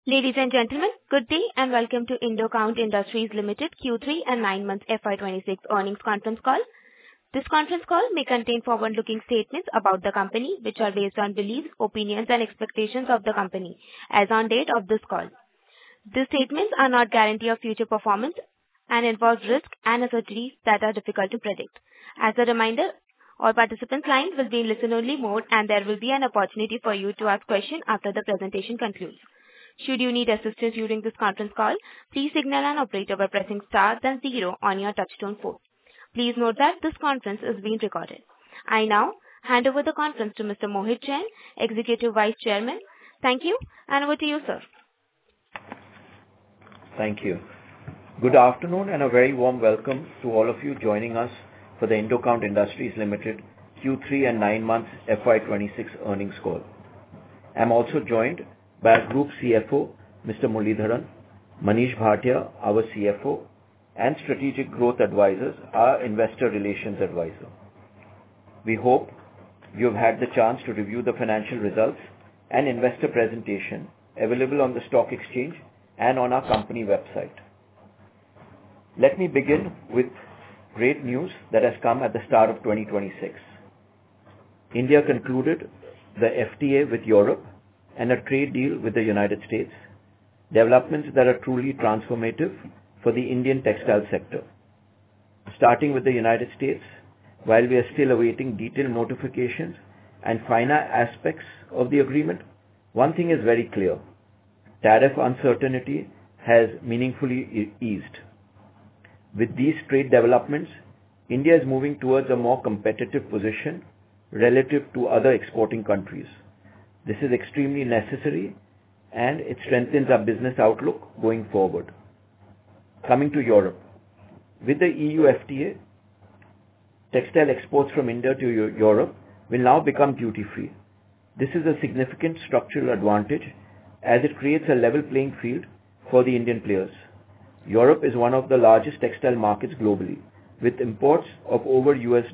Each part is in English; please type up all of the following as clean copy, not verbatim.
Ladies and gentlemen, good day and welcome to Indocount Industries Limited Q3 and 9 months FY26 earnings conference call. This conference call may contain forward-looking statements about the company, which are based on beliefs, opinions, and expectations of the company as on date of this call. These statements are not guarantee of future performance and involve risks and uncertainties that are difficult to predict. As a reminder, all participants' lines will be in listen-only mode, and there will be an opportunity for you to ask questions after the presentation concludes. Should you need assistance during this conference call, please signal an operator by pressing star then 0 on your touchtone phone. Please note that this conference is being recorded. I now hand over the conference to Mr. Mohit Jain, Executive Vice Chairman. Thank you, and over to you, sir. Thank you. Good afternoon and a very warm welcome to all of you joining us for the Indocount Industries Limited Q3 and 9 months FY26 earnings call. I am also joined by our Group CFO, Mr. Muralidharan, Manish Bhatia, our CFO, and Strategic Growth Advisors, our Investor Relations Advisor. We hope you have had the chance to review the financial results and investor presentation available on the stock exchange and on our company website. Let me begin with great news that has come at the start of 2026. India concluded the FTA with Europe and a trade deal with the United States, developments that are truly transformative for the Indian textile sector. Starting with the United States, while we are still awaiting detailed notifications and finer aspects of the agreement, one thing is very clear: tariff uncertainty has meaningfully eased. With these trade developments, India is moving towards a more competitive position relative to other exporting countries. This is extremely necessary and it strengthens our business outlook going forward. Coming to Europe. With the EU FTA, textile exports from India to Europe will now become duty-free. This is a significant structural advantage as it creates a level playing field for the Indian players. Europe is one of the largest textile markets globally, with imports of over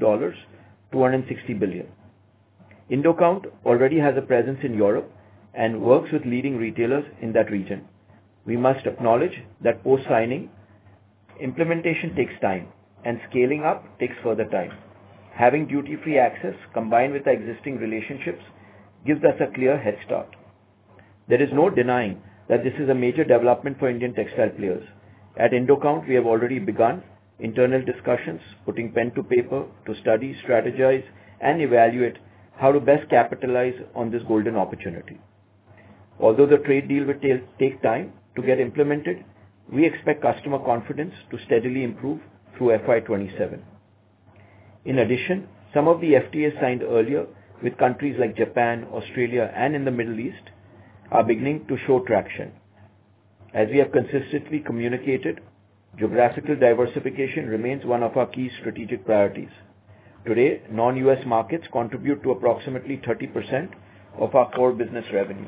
$260 billion. Indocount already has a presence in Europe and works with leading retailers in that region. We must acknowledge that post-signing, implementation takes time and scaling up takes further time. Having duty-free access combined with our existing relationships gives us a clear head start. There is no denying that this is a major development for Indian textile players. At Indocount, we have already begun internal discussions, putting pen to paper to study, strategize, and evaluate how to best capitalize on this golden opportunity. Although the trade deal will take time to get implemented, we expect customer confidence to steadily improve through FY27. In addition, some of the FTAs signed earlier with countries like Japan, Australia, and in the Middle East are beginning to show traction. As we have consistently communicated, geographical diversification remains one of our key strategic priorities. Today, non-US markets contribute to approximately 30% of our core business revenue.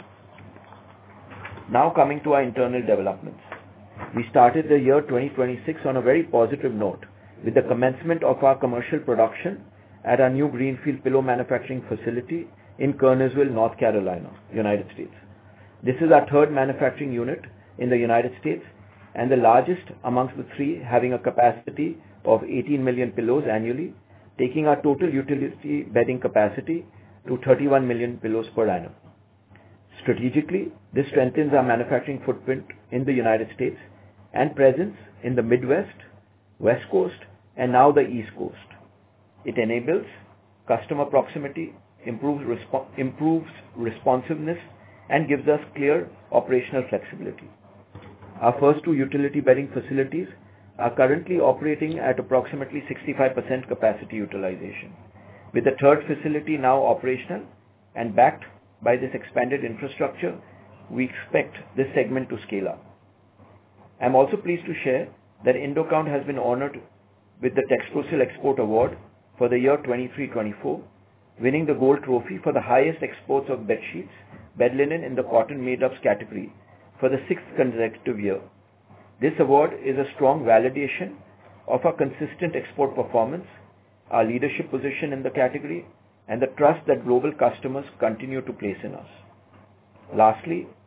Now coming to our internal developments. We started the year 2026 on a very positive note with the commencement of our commercial production at our new greenfield pillow manufacturing facility in Kernersville, North Carolina, United States. This is our third manufacturing unit in the United States and the largest amongst the three, having a capacity of 18 million pillows annually, taking our total utility bedding capacity to 31 million pillows per annum. Strategically, this strengthens our manufacturing footprint in the United States and presence in the Midwest, West Coast, and now the East Coast. It enables customer proximity, improves responsiveness, and gives us clear operational flexibility. Our first two utility bedding facilities are currently operating at approximately 65% capacity utilization. With the third facility now operational and backed by this expanded infrastructure, we expect this segment to scale up. I am also pleased to share that Indocount has been honored with the Texprocil Export Award for the year 23-24, winning the Gold Trophy for the highest exports of bed sheets, bed linen in the cotton made-ups category for the 6th consecutive year. This award is a strong validation of our consistent export performance, our leadership position in the category, and the trust that global customers continue to place in us. Lastly, but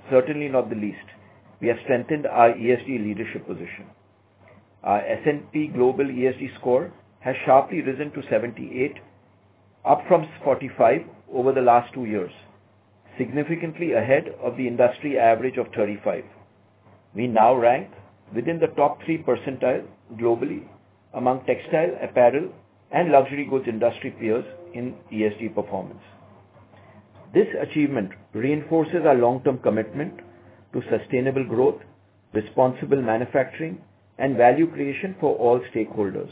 certainly not the least, we have strengthened our ESG leadership position. Our S&P Global ESG score has sharply risen to 78, up from 45 over the last 2 years, significantly ahead of the industry average of 35. We now rank within the top 3 percentile globally among textile, apparel, and luxury goods industry peers in ESG performance. This achievement reinforces our long-term commitment to sustainable growth, responsible manufacturing, and value creation for all stakeholders.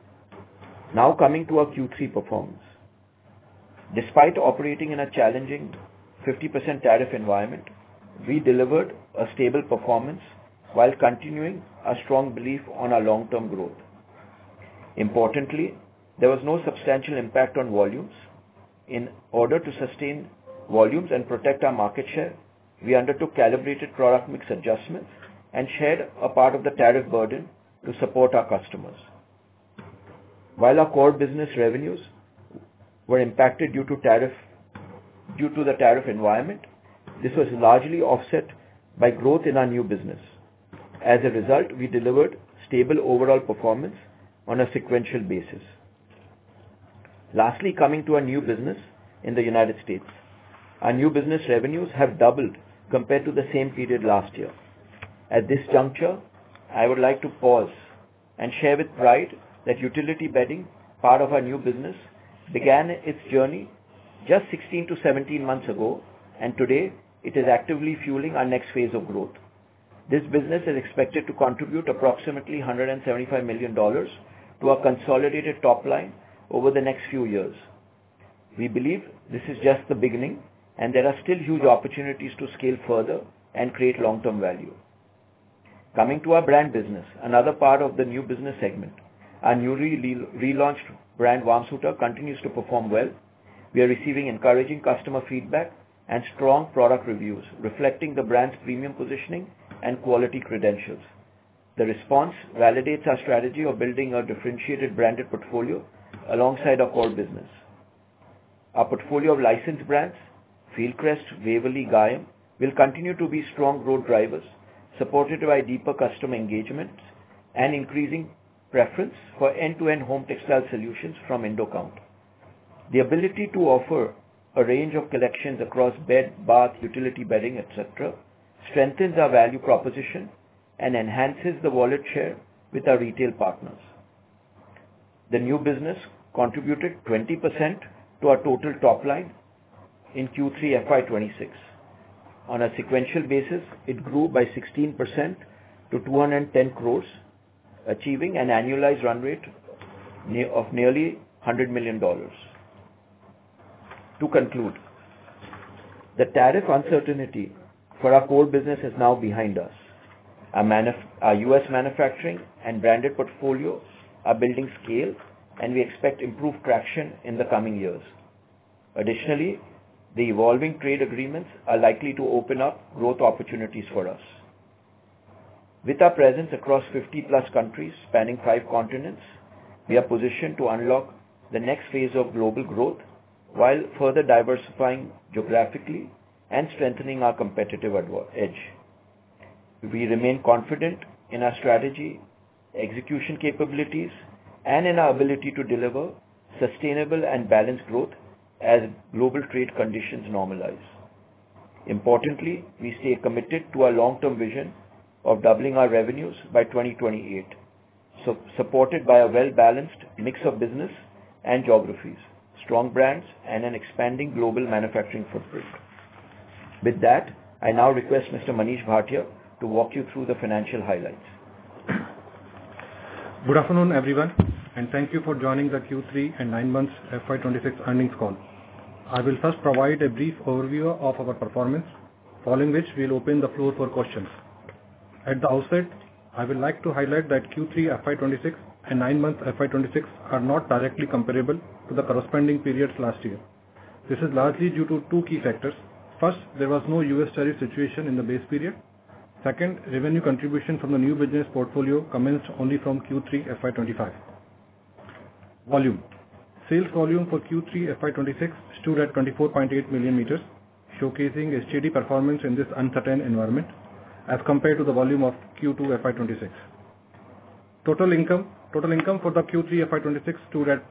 Now coming to our Q3 performance. Despite operating in a challenging 50% tariff environment, we delivered a stable performance while continuing a strong belief on our long-term growth. Importantly, there was no substantial impact on volumes. In order to sustain volumes and protect our market share, we undertook calibrated product mix adjustments and shared a part of the tariff burden to support our customers. While our core business revenues were impacted due to the tariff environment, this was largely offset by growth in our new business. As a result, we delivered stable overall performance on a sequential basis. Lastly, coming to our new business in the United States. Our new business revenues have doubled compared to the same period last year. At this juncture, I would like to pause and share with pride that utility bedding, part of our new business, began its journey just 16 to 17 months ago, and today it is actively fueling our next phase of growth. This business is expected to contribute approximately $175 million to our consolidated top line over the next few years. We believe this is just the beginning, and there are still huge opportunities to scale further and create long-term value. Coming to our brand business, another part of the new business segment, our newly relaunched brand Warmsuiter continues to perform well. We are receiving encouraging customer feedback and strong product reviews reflecting the brand's premium positioning and quality credentials. The response validates our strategy of building a differentiated branded portfolio alongside our core business. Our portfolio of licensed brands, Fieldcrest, Waverly, Gayam, will continue to be strong growth drivers, supported by deeper customer engagements and increasing preference for end-to-end home textile solutions from Indocount. The ability to offer a range of collections across bed, bath, utility bedding, etc. strengthens our value proposition and enhances the wallet share with our retail partners. The new business contributed 20% to our total top line in Q3 FY26. On a sequential basis, it grew by 16% to 210 crores, achieving an annualized run rate of nearly $100 million. To conclude, the tariff uncertainty for our core business is now behind us. Our US manufacturing and branded portfolio are building scale, and we expect improved traction in the coming years. Additionally, the evolving trade agreements are likely to open up growth opportunities for us. With our presence across 50+ countries spanning 5 continents, we are positioned to unlock the next phase of global growth while further diversifying geographically and strengthening our competitive edge. We remain confident in our strategy, execution capabilities, and in our ability to deliver sustainable and balanced growth as global trade conditions normalize. Importantly, we stay committed to our long-term vision of doubling our revenues by 2028, supported by a well-balanced mix of business and geographies, strong brands, and an expanding global manufacturing footprint. With that, I now request Mr. Manish Bhatia to walk you through the financial highlights. Good afternoon, everyone, and thank you for joining the Q3 and 9 months FY26 earnings call. I will first provide a brief overview of our performance, following which we will open the floor for questions. At the outset, I would like to highlight that Q3 FY26 and 9 months FY26 are not directly comparable to the corresponding periods last year. This is largely due to 2 key factors. First, there was no US tariff situation in the base period. Second, revenue contribution from the new business portfolio commenced only from Q3 FY25. Volume. Sales volume for Q3 FY26 stood at 24.8 million meters, showcasing a steady performance in this uncertain environment as compared to the volume of Q2 FY26. Total income for the Q3 FY26 stood at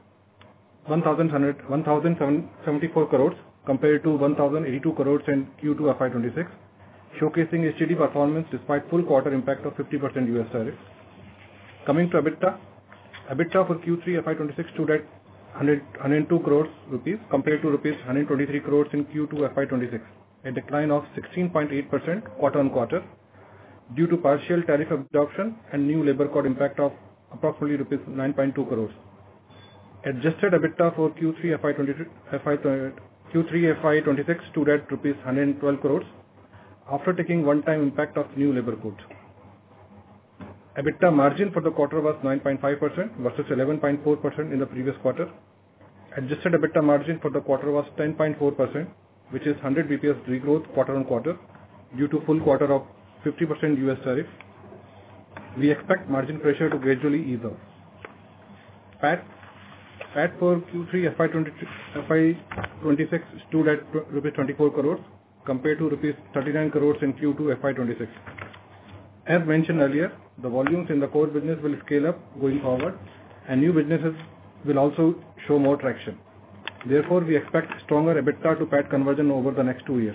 1,774 crores compared to 1,082 crores in Q2 FY26, showcasing a steady performance despite full quarter impact of 50% US tariff. Coming to EBITDA for Q3 FY26 stood at 102 crores rupees compared to rupees 123 crores in Q2 FY26, a decline of 16.8% quarter on quarter due to partial tariff absorption and new labor code impact of approximately rupees 9.2 crores. Adjusted EBITDA for Q3 FY26 stood at rupees 112 crores after taking one-time impact of new labor code. EBITDA margin for the quarter was 9.5% versus 11.4% in the previous quarter. Adjusted EBITDA margin for the quarter was 10.4%, which is 100 bps regrowth quarter on quarter due to full quarter of 50% US tariff. We expect margin pressure to gradually ease off. PAT for Q3 FY26 stood at rupees 24 crores compared to rupees 39 crores in Q2 FY26. As mentioned earlier, the volumes in the core business will scale up going forward and new businesses will also show more traction. Therefore, we expect stronger EBITDA to PAT conversion over the next 2 years.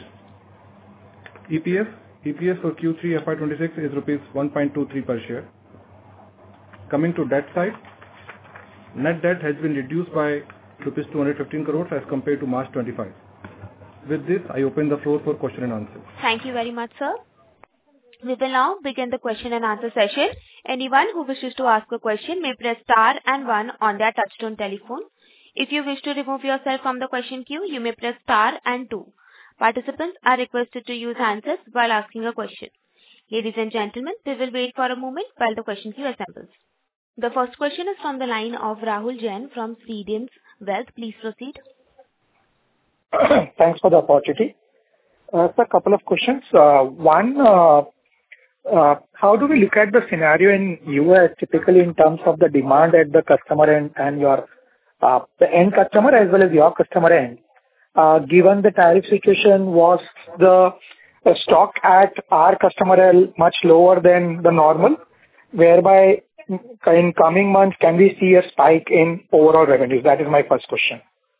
EPS for Q3 FY26 is rupees 1.23 per share. Coming to debt side, net debt has been reduced by rupees 215 crores as compared to March 25. With this, I open the floor for question and answer. Thank you very much, sir. We will now begin the question and answer session. Anyone who wishes to ask a question may press star and 1 on their touchtone telephone. If you wish to remove yourself from the question queue, you may press star and 2. Participants are requested to use handsets while asking a question. Ladies and gentlemen, we will wait for a moment while the question queue assembles. The first question is from the line of Rahul Jain from Credence Wealth. Please proceed. Thanks for the opportunity. Sir, a couple of questions. One, how do we look at the scenario in US typically in terms of the demand at the customer end and your the end customer as well as your customer end? Given the tariff situation, was the stock at our customer end much lower than the normal, whereby in coming months can we see a spike in overall revenues? That is my first question.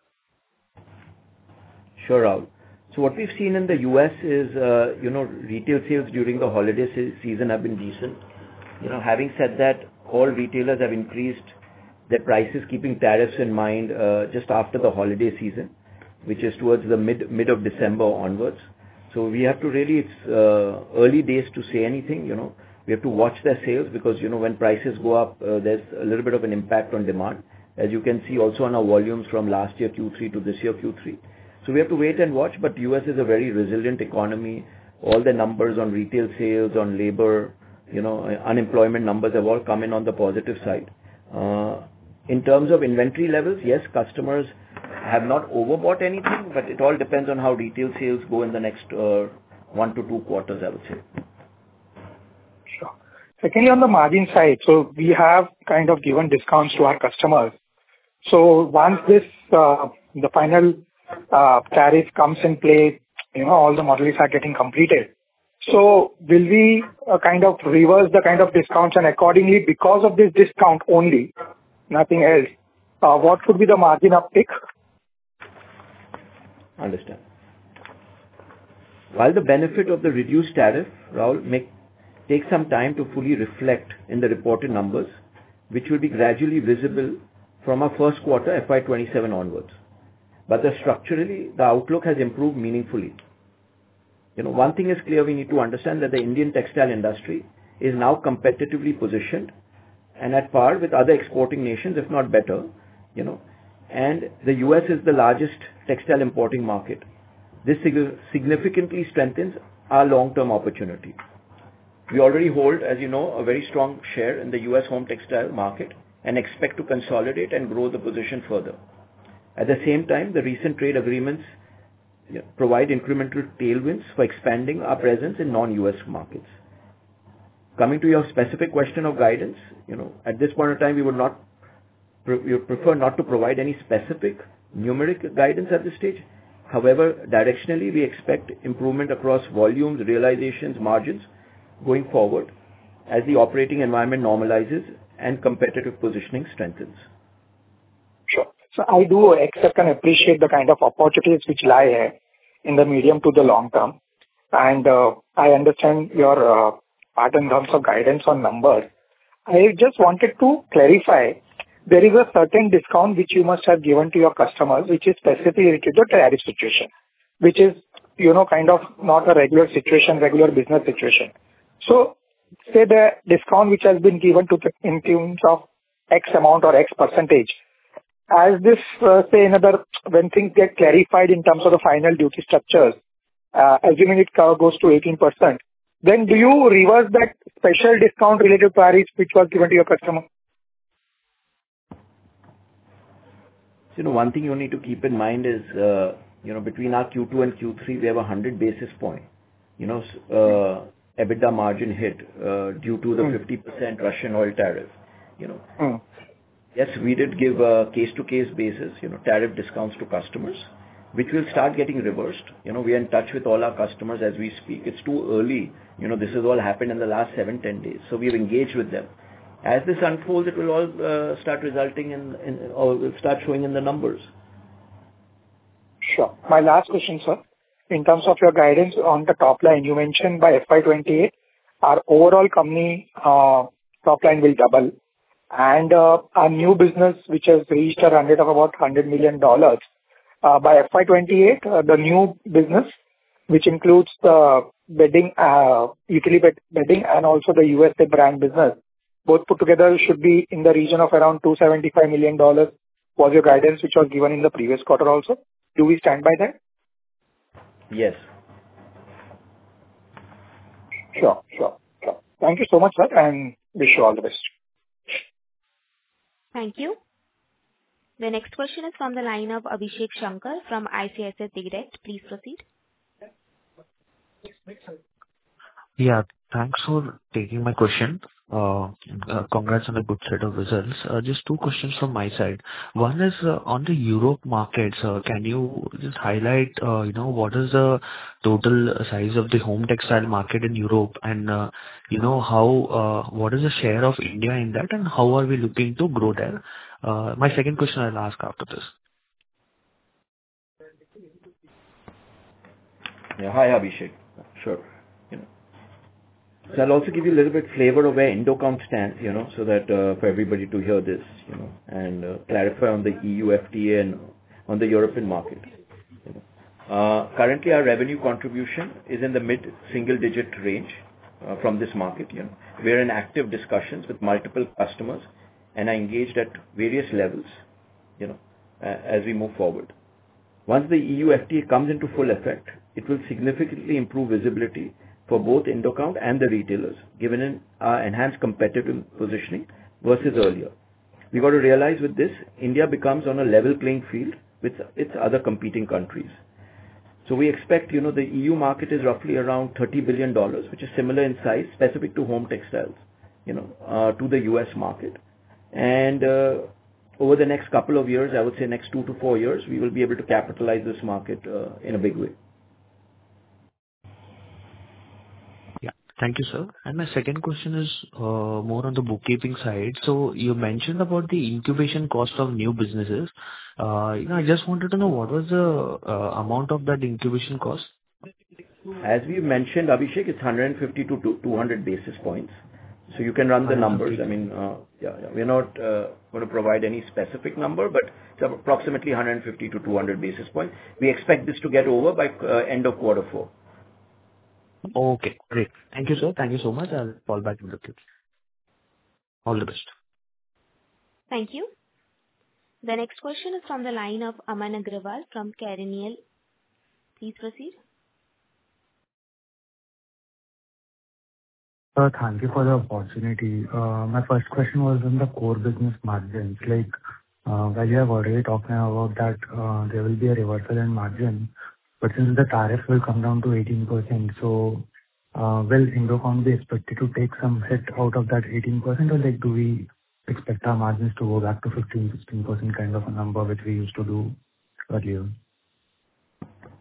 Sure, Rahul. So what we've seen in the US is, retail sales during the holiday season have been decent. Having said that, all retailers have increased their prices, keeping tariffs in mind just after the holiday season, which is towards the mid of December onwards. So we have to really, it's early days to say anything. We have to watch their sales because, when prices go up, there's a little bit of an impact on demand, as you can see also on our volumes from last year Q3 to this year Q3. So we have to wait and watch, but US is a very resilient economy. All the numbers on retail sales, on labor, unemployment numbers have all come in on the positive side. In terms of inventory levels, yes, customers have not overbought anything, but it all depends on how retail sales go in the next 1 to 2 quarters, I would say. Sure. Secondly, on the margin side, so we have kind of given discounts to our customers. So once this, the final tariff comes in play, all the models are getting completed. So will we kind of reverse the kind of discounts and accordingly because of this discount only, nothing else, what would be the margin uptick? Understand. While the benefit of the reduced tariff, Rahul, may take some time to fully reflect in the reported numbers, which will be gradually visible from our first quarter FY27 onwards. But structurally, the outlook has improved meaningfully. One thing is clear, we need to understand that the Indian textile industry is now competitively positioned and at par with other exporting nations, if not better, and the US is the largest textile importing market. This significantly strengthens our long-term opportunity. We already hold, as you know, a very strong share in the US home textile market and expect to consolidate and grow the position further. At the same time, the recent trade agreements provide incremental tailwinds for expanding our presence in non-US markets. Coming to your specific question of guidance, at this point in time, we prefer not to provide any specific numeric guidance at this stage. However, directionally, we expect improvement across volumes, realizations, margins going forward as the operating environment normalizes and competitive positioning strengthens. Sure. So I do accept and appreciate the kind of opportunities which lie here in the medium to the long term. And I understand your part in terms of guidance on numbers. I just wanted to clarify, there is a certain discount which you must have given to your customers, which is specifically related to the tariff situation, which is, kind of not a regular situation, regular business situation. So say the discount which has been given to in terms of X amount or X percentage, as this, when things get clarified in terms of the final duty structures, assuming it goes to 18%, then do you reverse that special discount related to tariffs which was given to your customer? So, one thing you need to keep in mind is, between our Q2 and Q3, we have 100 basis point, EBITDA margin hit due to the 50% Russian oil tariff. Yes, we did give a case-to-case basis, tariff discounts to customers, which will start getting reversed. We are in touch with all our customers as we speak. It's too early. This has all happened in the last 7-10 days. So we've engaged with them. As this unfolds, it will all start resulting or will start showing in the numbers. Sure. My last question, sir. In terms of your guidance on the top line, you mentioned by FY28, our overall company top line will double. And our new business, which has reached a run rate of about $100 million, by FY28, the new business, which includes the bedding, utility bedding, and also the USA brand business, both put together should be in the region of around $275 million was your guidance, which was given in the previous quarter also. Do we stand by that? Yes. Sure. Thank you so much, sir, and wish you all the best. Thank you. The next question is from the line of Abhishek Shankar from ICICI Direct. Please proceed. Yeah, thanks for taking my question. Congrats on a good set of results. Just two questions from my side. One is on the Europe markets. Can you just highlight, what is the total size of the home textile market in Europe, and what is the share of India in that, and how are we looking to grow there? My second question I'll ask after this. Yeah, hi Abhishek. Sure. So I'll also give you a little bit flavor of where Indocount stands, so that for everybody to hear this, and clarify on the EU FTA and on the European market. Currently, our revenue contribution is in the mid-single-digit range from this market. We're in active discussions with multiple customers and are engaged at various levels, as we move forward. Once the EU FTA comes into full effect, it will significantly improve visibility for both Indocount and the retailers, given our enhanced competitive positioning versus earlier. We got to realize with this, India becomes on a level playing field with its other competing countries. So we expect, the EU market is roughly around $30 billion, which is similar in size, specific to home textiles, to the US market. And over the next couple of years, I would say next 2 to 4 years, we will be able to capitalize this market in a big way. Thank you, sir. And my second question is more on the bookkeeping side. So you mentioned about the incubation cost of new businesses. I just wanted to know what was the amount of that incubation cost? As we mentioned, Abhishek, it's 150 to 200 basis points. So you can run the numbers. I mean, we're not going to provide any specific number, but it's approximately 150 to 200 basis points. We expect this to get over by end of quarter 4. Okay, great. Thank you, sir. Thank you so much. I'll fall back in the queue. All the best. Thank you. The next question is from the line of Aman Agrawal from Carnelian. Please proceed. Thank you for the opportunity. My first question was on the core business margins. While you have already talked about that there will be a reversal in margin, but since the tariff will come down to 18%, so will Indocount be expected to take some hit out of that 18%, or do we expect our margins to go back to 15-16% kind of a number which we used to do earlier?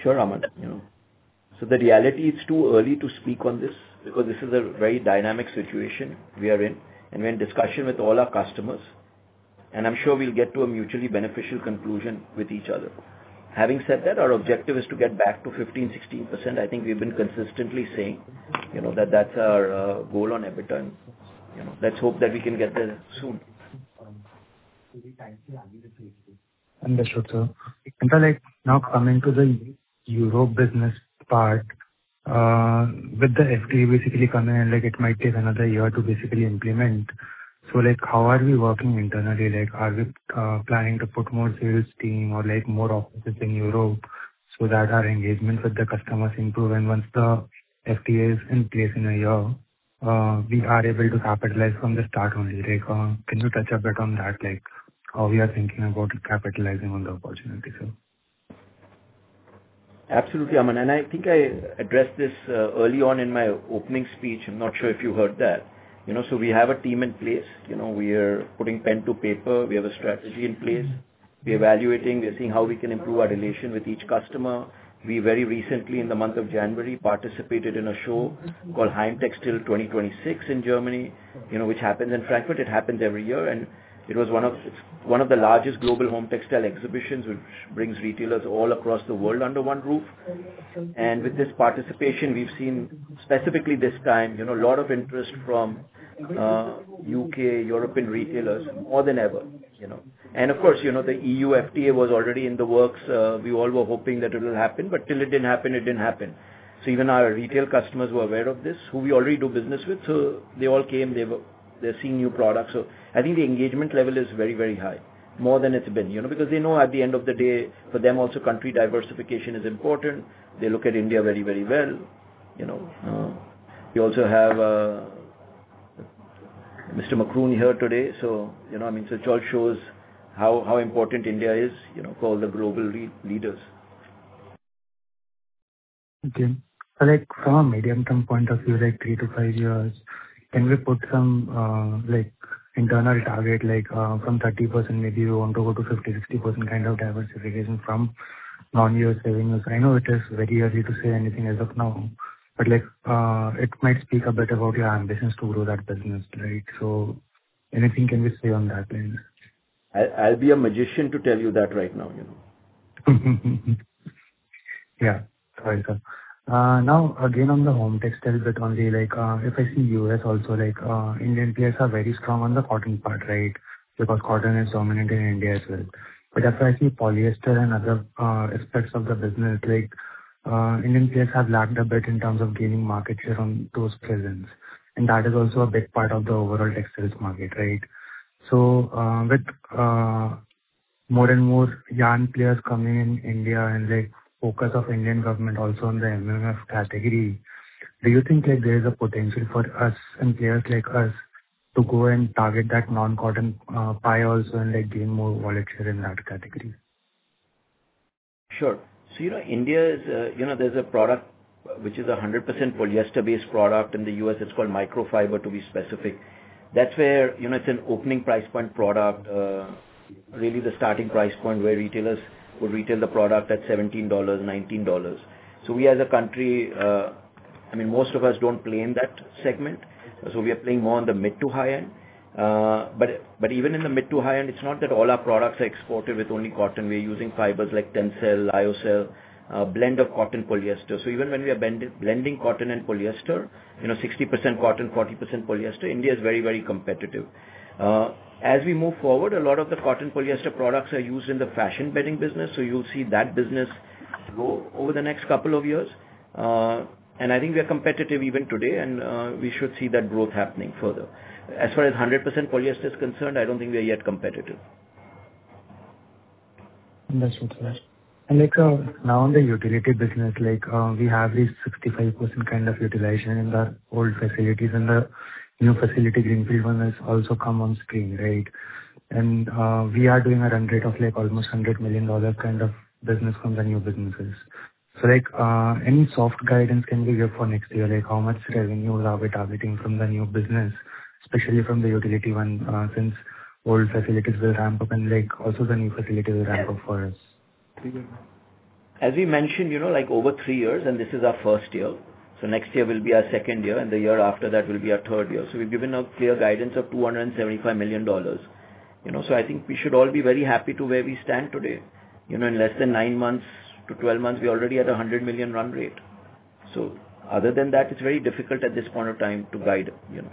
Sure, Aman. So the reality, it's too early to speak on this because this is a very dynamic situation we are in, and we're in discussion with all our customers, and I'm sure we'll get to a mutually beneficial conclusion with each other. Having said that, our objective is to get back to 15-16%. I think we've been consistently saying, that that's our goal on EBITDA, and let's hope that we can get there soon. Understood, sir. And so, now coming to the Europe business part, with the FTA basically coming in, it might take another year to basically implement. So, how are we working internally? Are we planning to put more sales team or more offices in Europe so that our engagement with the customers improve, and once the FTA is in place in a year, we are able to capitalize from the start only? Can you touch a bit on that, how we are thinking about capitalizing on the opportunity, sir? Absolutely, Aman. And I think I addressed this early on in my opening speech. I'm not sure if you heard that. So we have a team in place. We are putting pen to paper. We have a strategy in place. We're evaluating. We're seeing how we can improve our relation with each customer. We very recently, in the month of January, participated in a show called Heimtextil 2026 in Germany, which happens in Frankfurt. It happens every year, and it was one of the largest global home textile exhibitions, which brings retailers all across the world under one roof. And with this participation, we've seen specifically this time, a lot of interest from UK, European retailers more than ever. And of course, the EU FTA was already in the works. We all were hoping that it will happen, but till it didn't happen, it didn't happen. So even our retail customers were aware of this, who we already do business with. So they all came. They're seeing new products. So I think the engagement level is very, very high, more than it's been, because they know at the end of the day, for them also country diversification is important. They look at India very, very well. We also have Mr. Macron here today. So, so it all shows how important India is, for all the global leaders. Okay. So from a medium-term point of view, 3 to 5 years, can we put some internal target, from 30%, maybe we want to go to 50-60% kind of diversification from non-US revenues? I know it is very early to say anything as of now, but it might speak a bit about your ambitions to grow that business, right? So anything can we say on that line? I'll be a magician to tell you that right now, Yeah. Sorry, sir. Now, again, on the home textile bit only, if I see US also, Indian players are very strong on the cotton part, right? Because cotton is dominant in India as well. But if I see polyester and other aspects of the business, Indian players have lagged a bit in terms of gaining market share on those presence. And that is also a big part of the overall textiles market, right? So, with more and more yarn players coming in India and focus of Indian government also on the MMF category, do you think there is a potential for us and players like us to go and target that non-cotton pie also and gain more wallet share in that category? Sure. So, India is, there's a product which is a 100% polyester-based product. In the US, it's called microfiber, to be specific. That's where, it's an opening price point product, really the starting price point where retailers would retail the product at $17, $19. So we as a country, most of us don't play in that segment. So we are playing more on the mid to high end. But even in the mid to high end, it's not that all our products are exported with only cotton. We're using fibers like Tencel, Lyocell, blend of cotton polyester. So even when we are blending cotton and polyester, 60% cotton, 40% polyester, India is very, very competitive. As we move forward, a lot of the cotton polyester products are used in the fashion bedding business. So you'll see that business grow over the next couple of years. And I think we are competitive even today, and we should see that growth happening further. As far as 100% polyester is concerned, I don't think we are yet competitive. Understood, sir. And now in the utility business, we have this 65% kind of utilization in the old facilities, and the new facility greenfield one has also come on screen, right? And we are doing a run rate of almost $100 million kind of business from the new businesses. So any soft guidance can we give for next year? How much revenue are we targeting from the new business, especially from the utility one, since old facilities will ramp up and also the new facility will ramp up for us? As we mentioned, like over 3 years, and this is our first year. So next year will be our second year, and the year after that will be our third year. So we've given a clear guidance of $275 million. So I think we should all be very happy to where we stand today. In less than 9 months to 12 months, we're already at a 100 million run rate. So other than that, it's very difficult at this point of time to guide.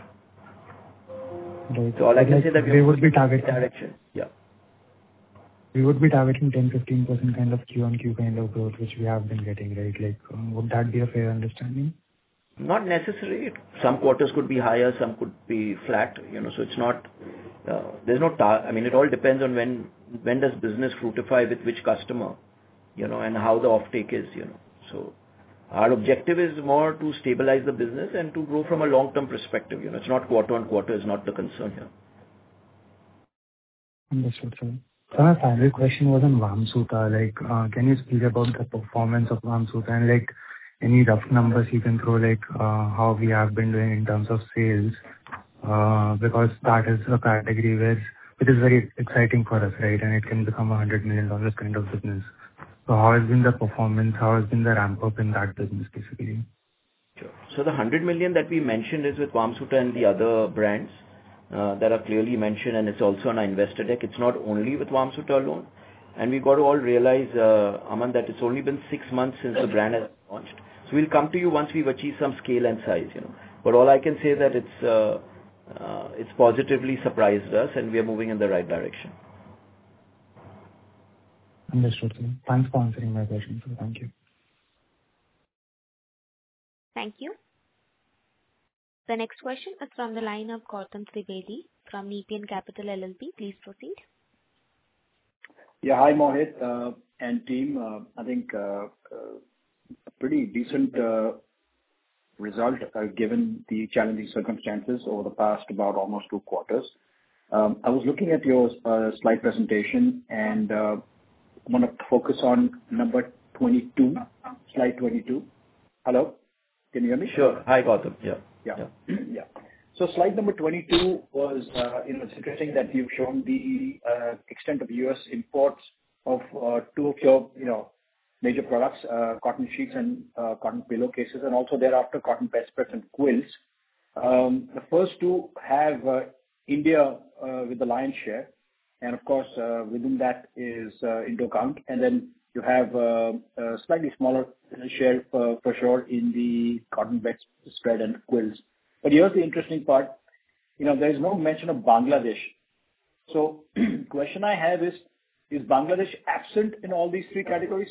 Right. So all I can say that we would be targeting direction. Yeah. We would be targeting 10-15% kind of Q-on-Q kind of growth, which we have been getting, right? Like, would that be a fair understanding? Not necessarily. Some quarters could be higher, some could be flat. So it's not. There's no. It all depends on when does business fructify with which customer, and how the offtake is. So our objective is more to stabilize the business and to grow from a long-term perspective. It's not quarter on quarter is not the concern here. Understood, sir. So my final question was on Vamsuta. Like, can you speak about the performance of Vamsuta and like any rough numbers you can throw, like how we have been doing in terms of sales? Because that is a category which is very exciting for us, right? And it can become $100 million kind of business. So how has been the performance? How has been the ramp up in that business basically? Sure. So the 100 million that we mentioned is with Vamsuta and the other brands that are clearly mentioned, and it's also on our investor deck. It's not only with Vamsuta alone. And we've got to all realize, Aman, that it's only been 6 months since the brand has launched. So we'll come to you once we've achieved some scale and size. But all I can say that it's positively surprised us, and we are moving in the right direction. Understood, sir. Thanks for answering my question, sir. Thank you. Thank you. The next question is from the line of Gautam Trivedi from Nepean Capital LLP. Please proceed. Yeah, hi Mohit and team. I think a pretty decent result given the challenging circumstances over the past about almost 2 quarters. I was looking at your slide presentation and I want to focus on number 22, slide 22. Hello, can you hear me? Sure. Hi Gautam. Yeah. So slide number 22 was, it's interesting that you've shown the extent of U.S. imports of 2 of your, major products, cotton sheets and cotton pillowcases, and also thereafter cotton bedspreads and quilts. The first 2 have India with the lion's share, and of course within that is Indocount, and then you have a slightly smaller share for sure in the cotton bedspread and quilts. But here's the interesting part. There is no mention of Bangladesh. So question I have is Bangladesh absent in all these 3 categories?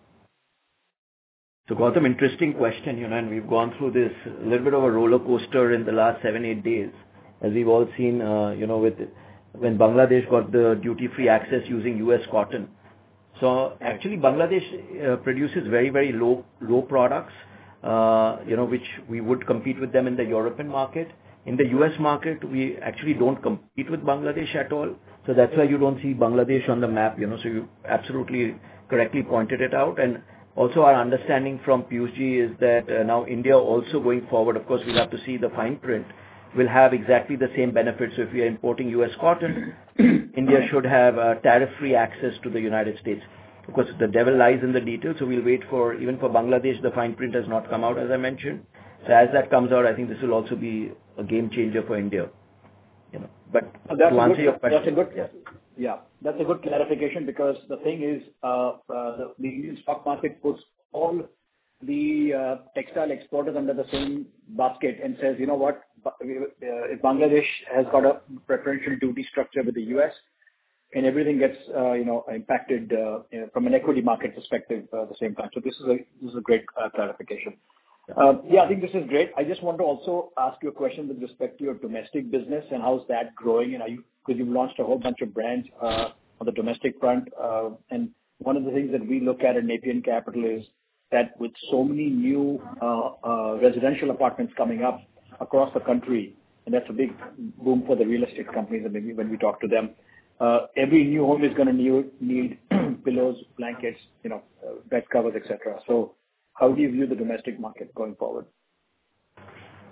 So Gautam, interesting question, and we've gone through this a little bit of a roller coaster in the last 7-8 days, as we've all seen, with when Bangladesh got the duty-free access using US cotton. So actually Bangladesh produces very, very low products, which we would compete with them in the European market. In the US market, we actually don't compete with Bangladesh at all. So that's why you don't see Bangladesh on the map, so you absolutely correctly pointed it out. And also our understanding from Piyush is that now India also going forward, of course, we'll have to see the fine print, will have exactly the same benefits. So if we are importing US cotton, India should have tariff-free access to the United States. Of course, the devil lies in the details, so we'll wait even for Bangladesh, the fine print has not come out, as I mentioned. So as that comes out, I think this will also be a game changer for India. But to answer your question. That's a good clarification, because the thing is, the Indian stock market puts all the textile exporters under the same basket and says, what, if Bangladesh has got a preferential duty structure with the US, and everything gets impacted from an equity market perspective at the same time. So this is a great clarification. I think this is great. I just want to also ask you a question with respect to your domestic business and how's that growing, and because you've launched a whole bunch of brands on the domestic front, and one of the things that we look at Nepean Capital is that with so many new residential apartments coming up across the country, and that's a big boom for the real estate companies, and maybe when we talk to them, every new home is going to need pillows, blankets, bed covers, etc. So how do you view the domestic market going forward?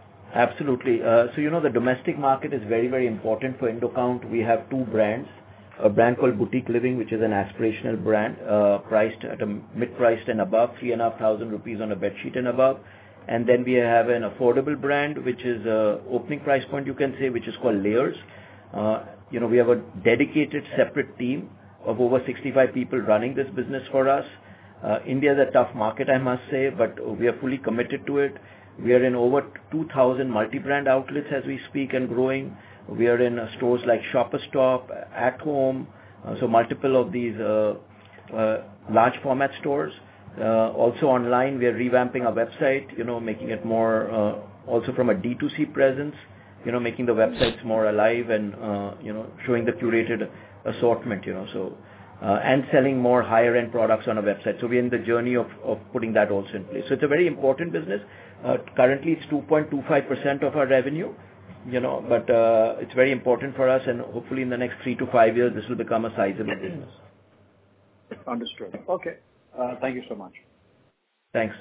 Absolutely. So the domestic market is very, very important for Indocount. We have 2 brands. a brand called Boutique Living, which is an aspirational brand, priced at a mid-priced and above, 3,500 rupees on a bedsheet and above. And then we have an affordable brand, which is opening price point, you can say, which is called Layers. We have a dedicated separate team of over 65 people running this business for us. India is a tough market, I must say, but we are fully committed to it. We are in over 2,000 multi-brand outlets as we speak and growing. We are in stores like Shoppers Stop, At Home, so multiple of these large format stores. Also online, we are revamping our website, making it more, also from a D2C presence, making the websites more alive and, showing the curated assortment, and selling more higher end products on a website. So we're in the journey of putting that also in place. So it's a very important business. Currently it's 2.25% of our revenue, but it's very important for us, and hopefully in the next 3 to 5 years, this will become a sizable business. Understood. Okay. Thank you so much. Thanks.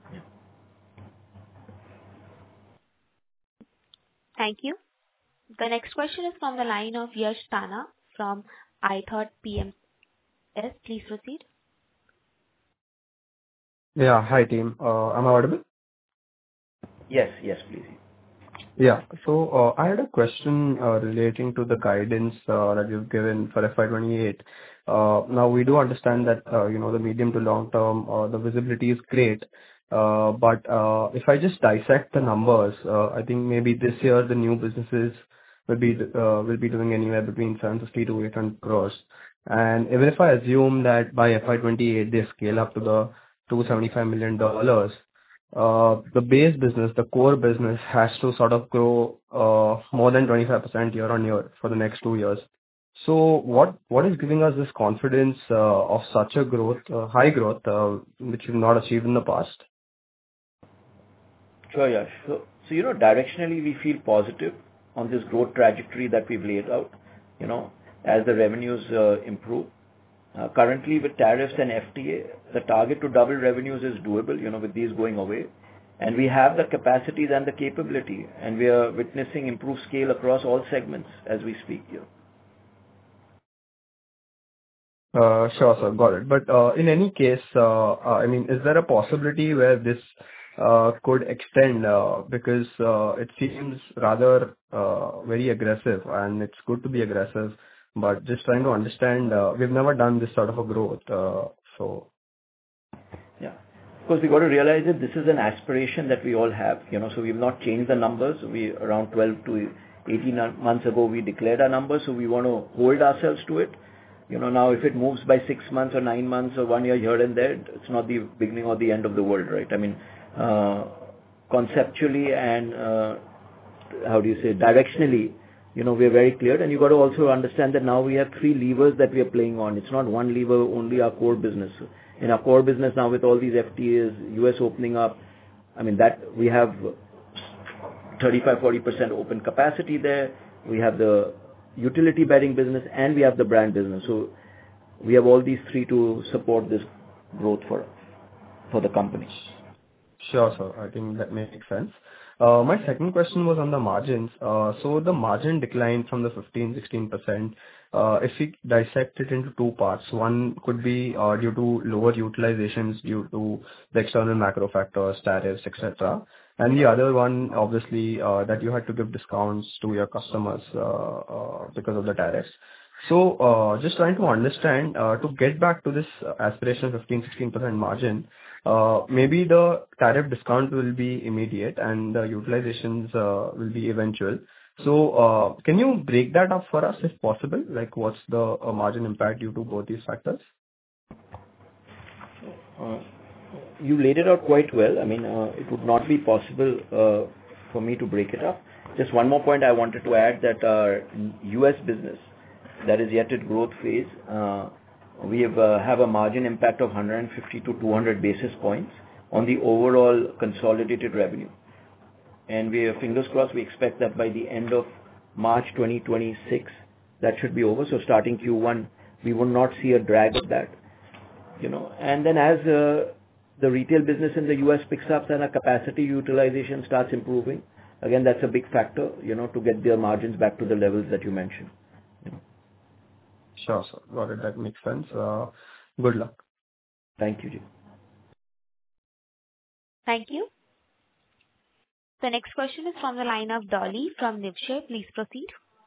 Thank you. The next question is from the line of Yash Tana from iThought PMS. Please proceed. Yeah. Hi, team. Am I audible? Yes, please. Yeah. So I had a question relating to the guidance that you've given for FY28. Now, we do understand that, the medium to long term, the visibility is great. But if I just dissect the numbers, I think maybe this year the new businesses will be doing anywhere between 750 to 800 crores. And even if I assume that by FY28 they scale up to the $275 million, the base business, the core business, has to sort of grow more than 25% year on year for the next 2 years. So what is giving us this confidence of such a growth, high growth, which we've not achieved in the past? Sure, Yash. So directionally we feel positive on this growth trajectory that we've laid out, as the revenues improve. Currently with tariffs and FTA, the target to double revenues is doable, with these going away. And we have the capacities and the capability, and we are witnessing improved scale across all segments as we speak here. Sure, sir. Got it. But in any case, is there a possibility where this could extend? Because it seems rather very aggressive, and it's good to be aggressive. But just trying to understand, we've never done this sort of a growth, so. Yeah. Of course, we got to realize that this is an aspiration that we all have, so we've not changed the numbers. Around 12 to 18 months ago, we declared our numbers, so we want to hold ourselves to it. Now if it moves by 6 months or 9 months or 1 year here and there, it's not the beginning or the end of the world, right? I mean, conceptually and, directionally, we are very clear. And you got to also understand that now we have 3 levers that we are playing on. It's not one lever, only our core business. In our core business now, with all these FTAs, US opening up, that we have 35-40% open capacity there. We have the utility bedding business, and we have the brand business. So we have all these 3 to support this growth for the company. Sure, sir. I think that makes sense. My second question was on the margins. So the margin declined from the 15-16%. If we dissect it into 2 parts, one could be due to lower utilizations due to the external macro factors, tariffs, etc. And the other one, obviously, that you had to give discounts to your customers because of the tariffs. So just trying to understand, to get back to this aspiration of 15-16% margin, maybe the tariff discount will be immediate and the utilizations will be eventual. So can you break that up for us if possible? Like what's the margin impact due to both these factors? You laid it out quite well. It would not be possible for me to break it up. Just one more point I wanted to add, that our US business, that is yet at growth phase, we have a margin impact of 150 to 200 basis points on the overall consolidated revenue. And we are fingers crossed, we expect that by the end of March 2026, that should be over. So starting Q1, we will not see a drag of that. And then as the retail business in the US picks up and our capacity utilization starts improving, again, that's a big factor, to get their margins back to the levels that you mentioned. Sure, sir. Got it. That makes sense. Good luck. Thank you, Ji. Thank you. The next question is from the line of Dolly from Niveshaay. Please proceed.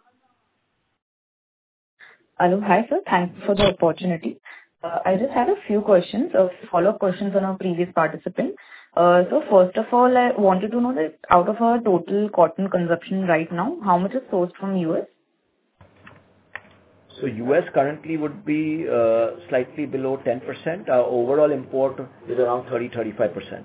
Hello. Hi, sir. Thanks for the opportunity. I just had a few questions, follow-up questions on our previous participant. So first of all, I wanted to know that out of our total cotton consumption right now, how much is sourced from US? So US currently would be slightly below 10%. Our overall import is around 30-35%.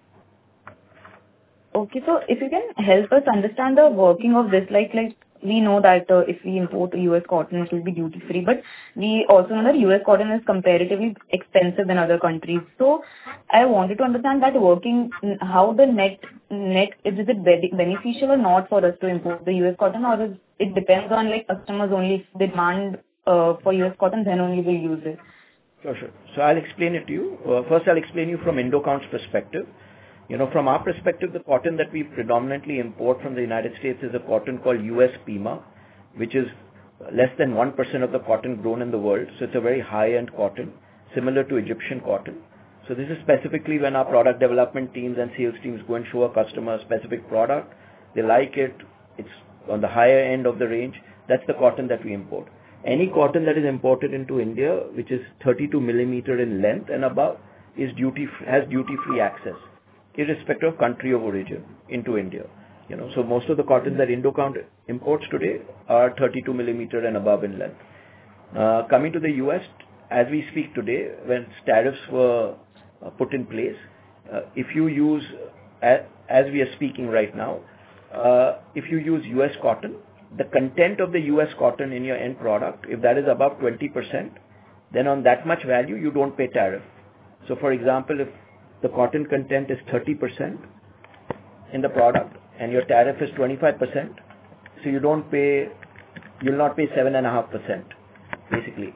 Okay. So if you can help us understand the working of this, like we know that if we import US cotton, it will be duty-free, but we also know that US cotton is comparatively expensive than other countries. So I wanted to understand that working, how the net is it beneficial or not for us to import the US cotton, or is it depends on like customers only if they demand for US cotton, then only we'll use it? Sure. So I'll explain it to you. First, I'll explain you from Indocount's perspective. From our perspective, the cotton that we predominantly import from the United States is a cotton called US Pima, which is less than 1% of the cotton grown in the world. So it's a very high-end cotton, similar to Egyptian cotton. So this is specifically when our product development teams and sales teams go and show a customer a specific product. They like it. It's on the higher end of the range. That's the cotton that we import. Any cotton that is imported into India, which is 32 millimeter in length and above, has duty-free access, irrespective of country of origin, into India. So most of the cotton that Indocount imports today are 32 millimeter and above in length. Coming to the US, as we speak today, when tariffs were put in place, if you use, as we are speaking right now, if you use US cotton, the content of the US cotton in your end product, if that is above 20%, then on that much value, you don't pay tariff. So for example, if the cotton content is 30% in the product and your tariff is 25%, so you'll not pay 7.5%, basically,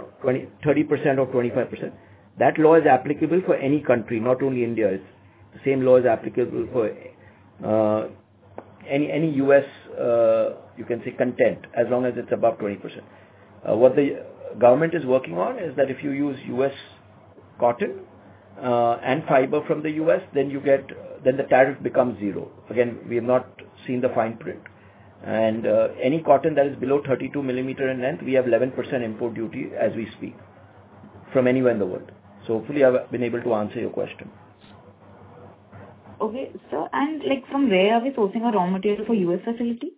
30% or 25%. That law is applicable for any country, not only India. The same law is applicable for any US, you can say, content, as long as it's above 20%. What the government is working on is that if you use US cotton and fiber from the US, then the tariff becomes zero. Again, we have not seen the fine print. And any cotton that is below 32 millimeter in length, we have 11% import duty as we speak from anywhere in the world. So hopefully I've been able to answer your question. Okay, sir. And from where are we sourcing our raw material for US facility?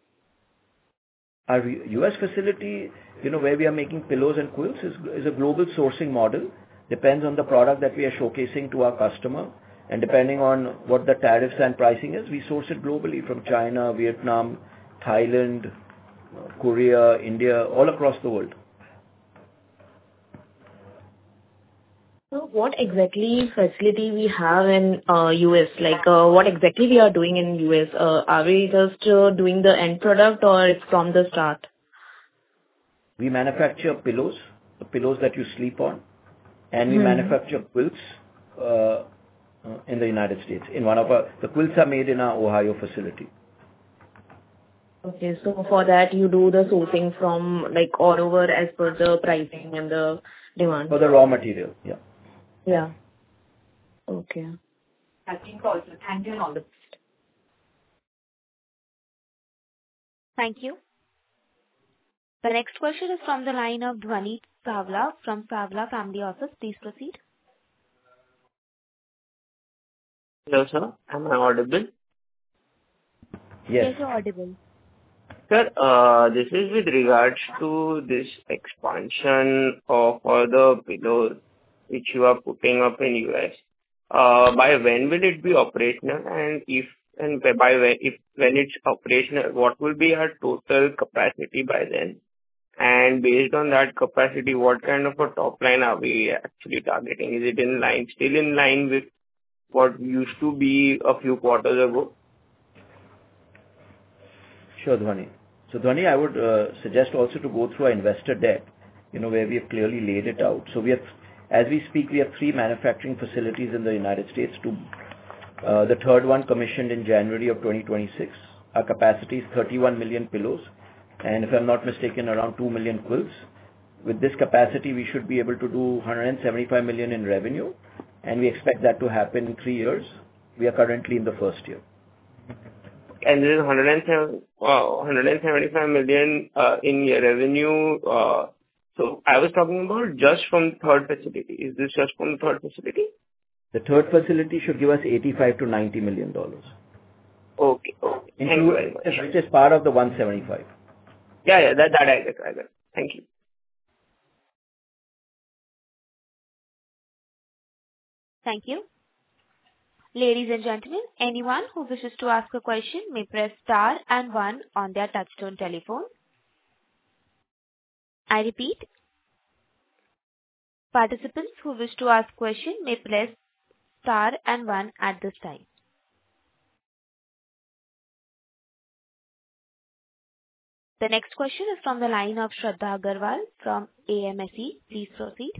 Our US facility, where we are making pillows and quilts is a global sourcing model. Depends on the product that we are showcasing to our customer, and depending on what the tariffs and pricing is, we source it globally from China, Vietnam, Thailand, Korea, India, all across the world. So what exactly facility we have in US? What exactly we are doing in US? Are we just doing the end product, or it's from the start? We manufacture pillows, the pillows that you sleep on, and we manufacture quilts in the United States. The quilts are made in our Ohio facility. Okay, so for that you do the sourcing from all over as per the pricing and the demand. For the raw material, yeah. Yeah. Okay. I think also. Thank you and all the best. Thank you. The next question is from the line of Dhvani Savla from Savla Family Office. Please proceed. Hello, sir. Am I audible? Yes. Yes, you're audible. Sir, this is with regards to this expansion of all the pillows which you are putting up in US. By when will it be operational? And when it's operational, what will be our total capacity by then? And based on that capacity, what kind of a top line are we actually targeting? Is it still in line with what used to be a few quarters ago? Sure, Dhvani. So Dhvani, I would suggest also to go through our investor deck, where we have clearly laid it out. So as we speak, we have 3 manufacturing facilities in the United States. The third one commissioned in January of 2026. Our capacity is 31 million pillows, and if I'm not mistaken, around 2 million quilts. with this capacity, we should be able to do $175 million in revenue, and we expect that to happen in 3 years. We are currently in the first year. And this is 175 million in your revenue. So I was talking about just from the third facility. Is this just from the third facility? The third facility should give us $85 to $90 million. Okay. Thank you very much. Which is part of the 175. Yeah, that I get. Thank you. Thank you. Ladies and gentlemen, anyone who wishes to ask a question may press star and 1 on their touchtone telephone. I repeat, participants who wish to ask question may press star and 1 at this time. The next question is from the line of Shraddha Agarwal from AMSE. Please proceed.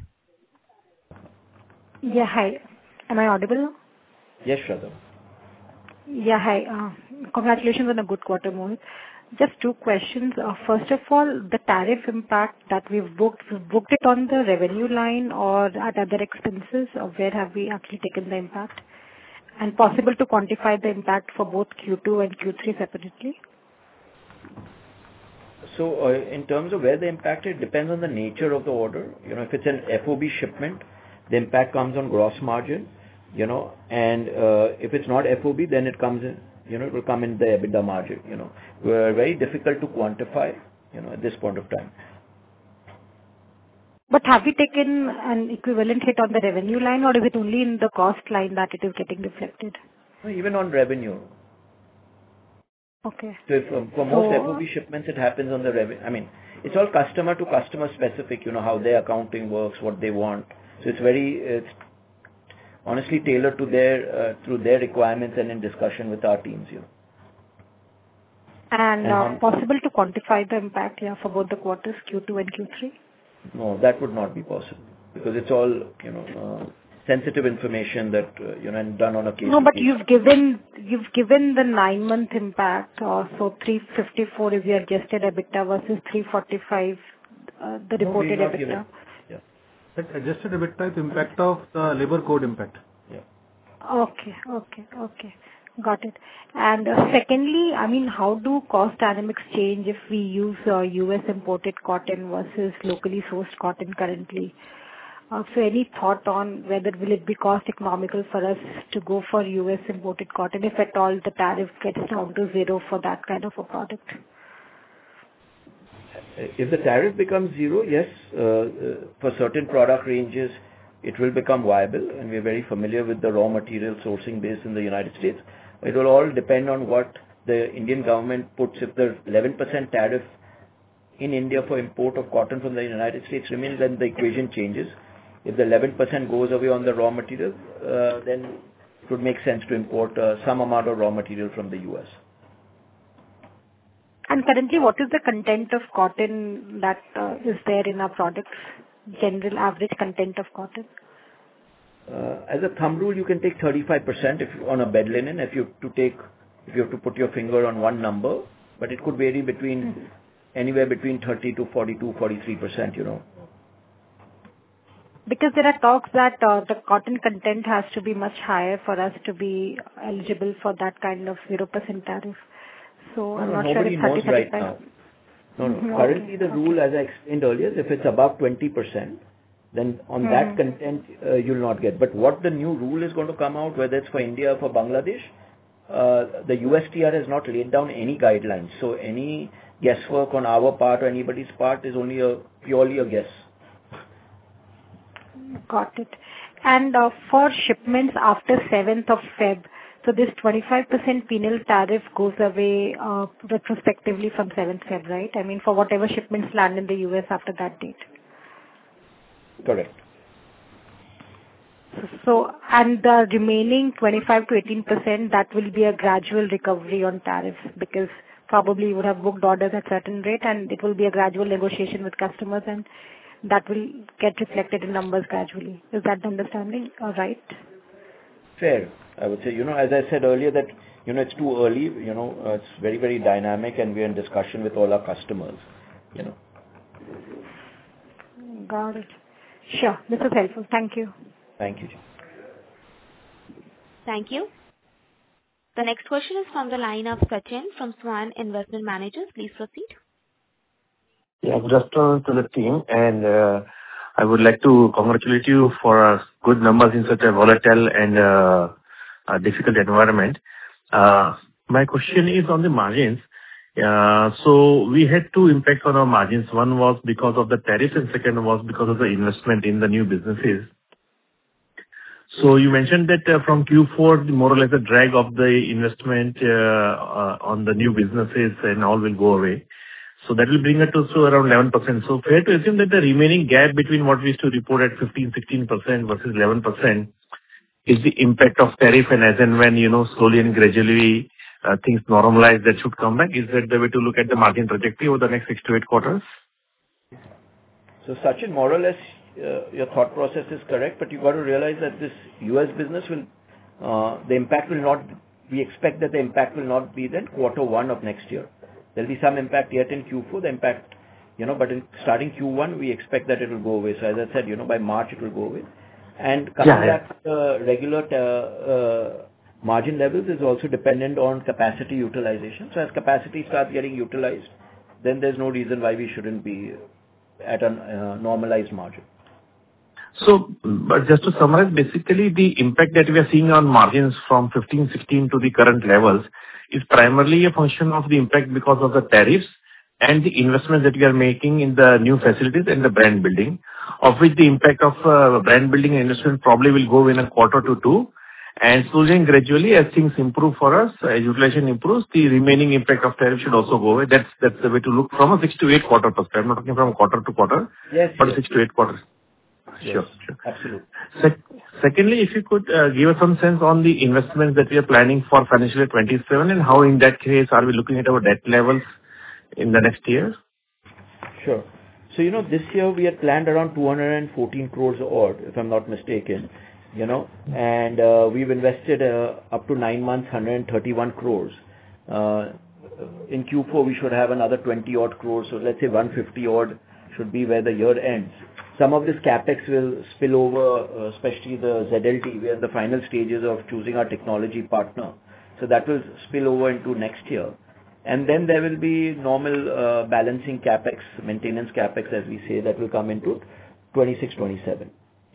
Yeah, hi. Am I audible now? Yes, Shraddha. Yeah, hi. Congratulations on a good quarter, Mohit. Just 2 questions. First of all, the tariff impact that we've booked it on the revenue line or at other expenses, or where have we actually taken the impact? And possible to quantify the impact for both Q2 and Q3 separately? So, in terms of where the impact, it depends on the nature of the order. If it's an FOB shipment, the impact comes on gross margin, and if it's not FOB, then it comes in, it will come in the EBITDA margin, Very difficult to quantify, at this point of time. But have we taken an equivalent hit on the revenue line, or is it only in the cost line that it is getting reflected? Even on revenue. Okay. So for most FOB shipments, it happens on the revenue. I mean, it's all customer to customer specific, how their accounting works, what they want. So it's honestly tailored to through their requirements and in discussion with our teams, And possible to quantify the impact, for both the quarters, Q2 and Q3? No, that would not be possible because it's all, sensitive information that, and done on a case. No, but you've given the 9-month impact, so 354 is the adjusted EBITDA versus 345, the reported EBITDA. Yeah. That adjusted EBITDA is impact of the labor code impact. Yeah. Okay. Got it. And secondly, I mean, how do cost dynamics change if we use US imported cotton versus locally sourced cotton currently? So any thought on whether will it be cost economical for us to go for US imported cotton if at all the tariff gets down to 0 for that kind of a product? If the tariff becomes 0, yes, for certain product ranges, it will become viable, and we're very familiar with the raw material sourcing base in the United States. It will all depend on what the Indian government puts. If the 11% tariff in India for import of cotton from the United States remains, then the equation changes. If the 11% goes away on the raw material, then it would make sense to import some amount of raw material from the US. And currently, what is the content of cotton that is there in our products? General average content of cotton? As a thumb rule, you can take 35% on a bed linen. If you have to put your finger on one number, but it could vary between anywhere between 30 to 42, 43%. Because there are talks that the cotton content has to be much higher for us to be eligible for that kind of 0% tariff. So I'm not sure if 30, 35. Right now. No. Currently, the rule, as I explained earlier, if it's above 20%, then on that content, you'll not get. But what the new rule is going to come out, whether it's for India or for Bangladesh, the USTR has not laid down any guidelines. So any guesswork on our part or anybody's part is only purely a guess. Got it. And for shipments after 7th of Feb, so this 25% penal tariff goes away retrospectively from 7th Feb, right? I mean, for whatever shipments land in the US after that date. Correct. So, and the remaining 25 to 18%, that will be a gradual recovery on tariffs because probably you would have booked orders at certain rate and it will be a gradual negotiation with customers and that will get reflected in numbers gradually. Is that the understanding? Right? Fair. I would say, as I said earlier that, it's too early, it's very, very dynamic and we're in discussion with all our customers, Got it. Sure. This is helpful. Thank you. Thank you. Thank you. The next question is from the line of Sachin from Swan Investment Managers. Please proceed. Yeah, good afternoon to the team, and I would like to congratulate you for good numbers in such a volatile and difficult environment. My question is on the margins. So we had two impacts on our margins. One was because of the tariff, and second was because of the investment in the new businesses. So you mentioned that from Q4, more or less the drag of the investment on the new businesses and all will go away. So that will bring it to around 11%. So fair to assume that the remaining gap between what we used to report at 15-16% versus 11% is the impact of tariff, and as and when, slowly and gradually things normalize, that should come back. Is that the way to look at the margin trajectory over the next 6 to 8 quarters? So Sachin, more or less, your thought process is correct, but you've got to realize that this US business the impact will not, we expect that the impact will not be then Q1 of next year. There'll be some impact yet in Q4, the impact, but in starting Q1, we expect that it will go away. So as I said, by March it will go away. And coming back to regular margin levels is also dependent on capacity utilization. So as capacity starts getting utilized, then there's no reason why we shouldn't be at a normalized margin. So, but just to summarize, basically the impact that we are seeing on margins from 15, 16 to the current levels is primarily a function of the impact because of the tariffs and the investments that we are making in the new facilities and the brand building, of which the impact of brand building and investment probably will go in a quarter to two. And slowly and gradually, as things improve for us, as utilization improves, the remaining impact of tariff should also go away. That's the way to look from a 6 to 8 quarter perspective. I'm not talking from quarter to quarter, but 6 to 8 quarters. Yes, sure. Absolutely. Secondly, if you could give us some sense on the investments that we are planning for financial year 27, and how in that case are we looking at our debt levels in the next year? Sure. So, this year we had planned around 214 crores odd, if I'm not mistaken, and we've invested up to 9 months, 131 crores. In Q4, we should have another 20 odd crores. So let's say 150 odd should be where the year ends. Some of this capex will spill over, especially the ZLT. We are in the final stages of choosing our technology partner. So that will spill over into next year. And then there will be normal balancing capex, maintenance capex, as we say, that will come into 26, 27.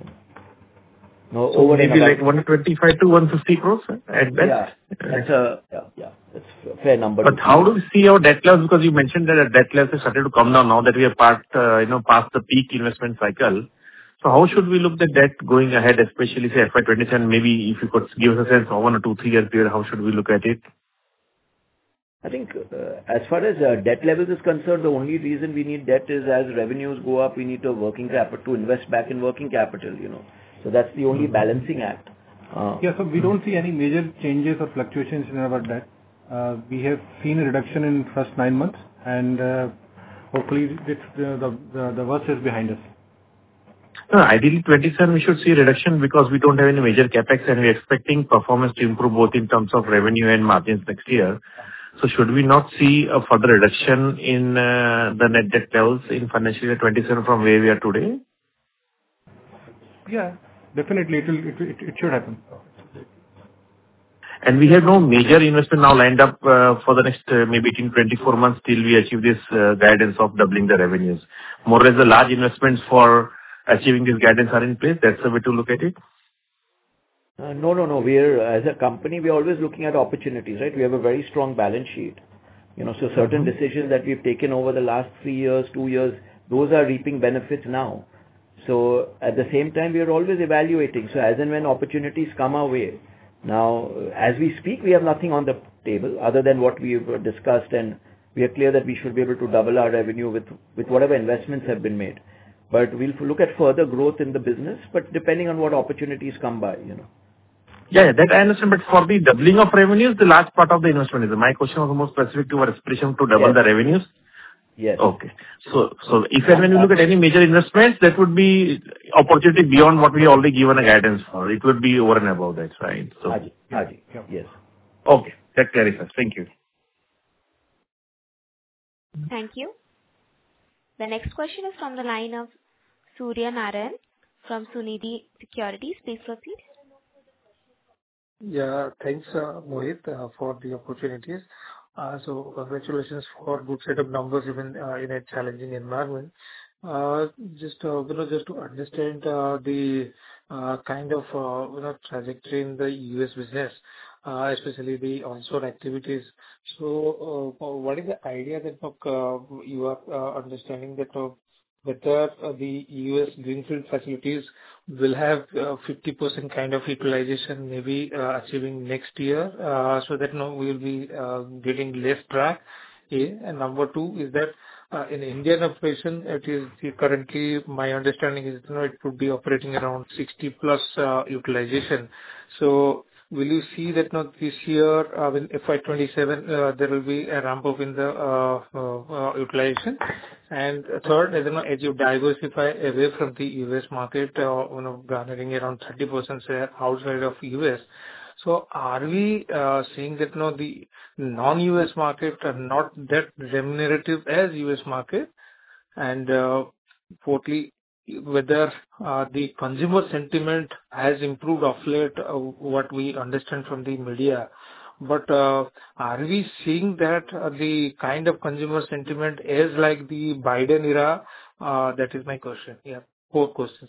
No, so maybe like 125 to 150 crores at best? Yeah, that's a fair number. But how do we see our debt levels? Because you mentioned that our debt levels have started to come down now that we are past the peak investment cycle. So how should we look at debt going ahead, especially say FY27? Maybe if you could give us a sense of 1 or 2, 3 year period, how should we look at it? I think as far as debt levels is concerned, the only reason we need debt is as revenues go up, we need working capital to invest back in working capital, So that's the only balancing act. So we don't see any major changes or fluctuations in our debt. We have seen a reduction in first 9 months, and hopefully the worst is behind us. Ideally, 27 we should see a reduction because we don't have any major capex, and we're expecting performance to improve both in terms of revenue and margins next year. So should we not see a further reduction in the net debt levels in financial year 27 from where we are today? Yeah, definitely it should happen. And we have no major investment now lined up for the next maybe 24 months till we achieve this guidance of doubling the revenues. More or less the large investments for achieving this guidance are in place. That's the way to look at it. No. We're, as a company, we're always looking at opportunities, right? We have a very strong balance sheet. So certain decisions that we've taken over the last 3 years, 2 years, those are reaping benefits now. So at the same time, we are always evaluating. So as and when opportunities come our way. Now, as we speak, we have nothing on the table other than what we've discussed, and we are clear that we should be able to double our revenue with whatever investments have been made. But we'll look at further growth in the business, but depending on what opportunities come by, Yeah, that I understand. But for the doubling of revenues, the large part of the investment is. My question was more specific to our aspiration to double the revenues. Yes. Okay. So if and when you look at any major investments, that would be opportunity beyond what we already given a guidance for. It would be over and above that, right? So. Haji. Yes. Okay. That clarifies. Thank you. Thank you. The next question is from the line of Surya Narayan from Sunidhi Securities. Please proceed. Yeah, thanks, Mohit, for the opportunities. So congratulations for good set of numbers even in a challenging environment. Just just to understand the kind of trajectory in the U.S. business, especially the onshore activities. So, what is the idea that you are understanding that whether the U.S. greenfield facilities will have 50% kind of utilization, maybe achieving next year, so that we will be getting less track. A. And number two is that in Indian operation, it is currently my understanding is it would be operating around 60 plus utilization. So will you see that this year, in FY27, there will be a ramp up in the utilization? And third, as you diversify away from the US market, garnering around 30% share outside of US. So are we seeing that the non-US market are not that remunerative as US market? And fourthly, whether the consumer sentiment has improved of late, what we understand from the media. But are we seeing that the kind of consumer sentiment is like the Biden era? That is my question. Yeah, 4 questions.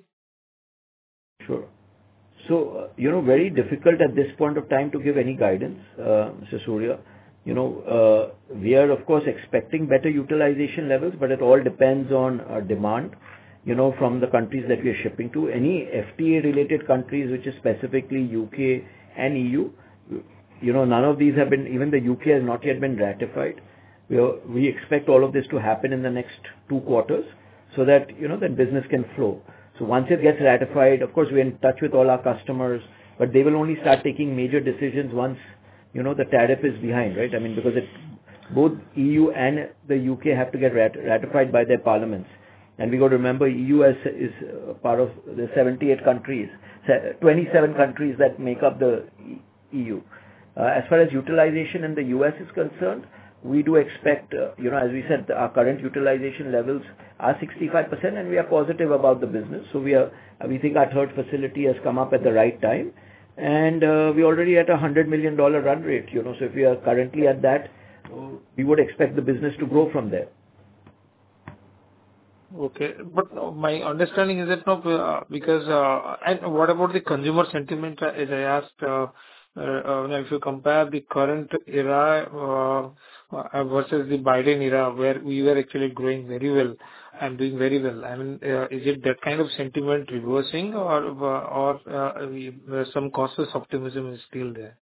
Sure. So, very difficult at this point of time to give any guidance, Mr. Surya. We are, of course, expecting better utilization levels, but it all depends on demand, from the countries that we are shipping to. Any FTA-related countries, which is specifically UK and EU, none of these have been, even the UK has not yet been ratified. We expect all of this to happen in the next 2 quarters so that, that business can flow. So once it gets ratified, of course, we're in touch with all our customers, but they will only start taking major decisions once, the tariff is behind, right? I mean, because both EU and the UK have to get ratified by their parliaments. And we got to remember, EU is part of the 78 countries, 27 countries that make up the EU. As far as utilization in the US is concerned, we do expect, as we said, our current utilization levels are 65%, and we are positive about the business. So we think our third facility has come up at the right time, and we're already at $100 million run rate. So if we are currently at that, we would expect the business to grow from there. Okay, but my understanding is that because and what about the consumer sentiment? As I asked, if you compare the current era versus the Biden era, where we were actually growing very well and doing very well, I mean, is it that kind of sentiment reversing, or some cautious optimism is still there?